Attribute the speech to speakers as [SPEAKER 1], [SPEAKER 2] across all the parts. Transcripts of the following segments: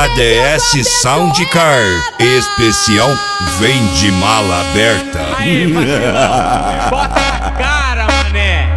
[SPEAKER 1] ADS Soundcar, especial vem de mala aberta.
[SPEAKER 2] Aí, vacilão, bota a cara, mané.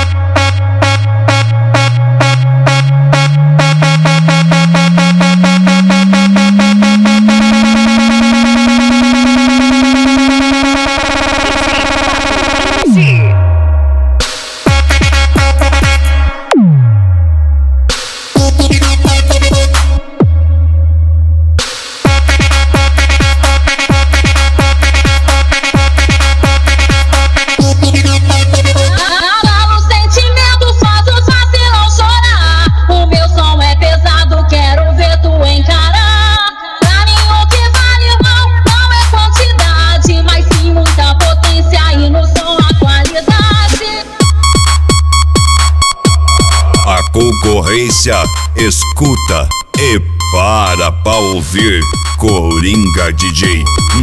[SPEAKER 1] Concorrência, escuta e para pra ouvir Coringa DJ.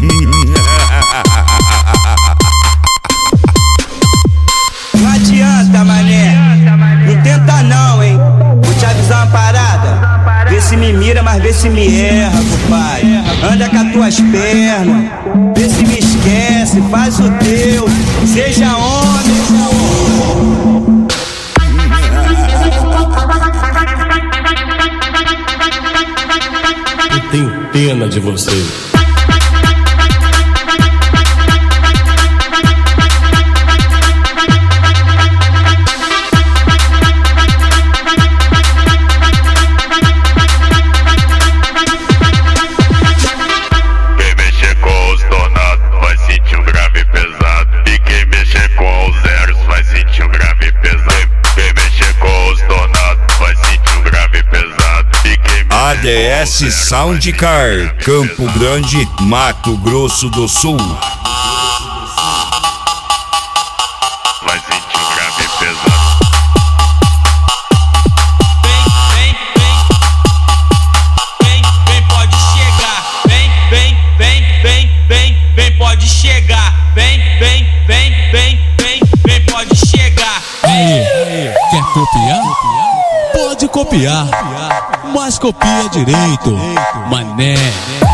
[SPEAKER 3] Não adianta, mané, não tenta não, hein. Vou te avisar uma parada. Vê se me mira, mas vê se me erra, compadre. Anda com as tuas pernas, vê se me esquece, faz o teu. Seja homem,
[SPEAKER 4] Eu tenho pena de você.
[SPEAKER 5] Quem mexer com os donados vai sentir um grave pesado. E quem mexer com os zeros vai sentir um grave pesado. Quem mexer com os donados vai sentir um grave pesado. E quem
[SPEAKER 1] ADS Soundcar, Campo Grande, Mato Grosso do Sul.
[SPEAKER 5] vai sentir um grave pesado.
[SPEAKER 2] Vem, pode chegar. Vem, pode chegar. Vem, pode chegar.
[SPEAKER 6] Aí, quer copiar? Pode copiar, mas copia direito, mané.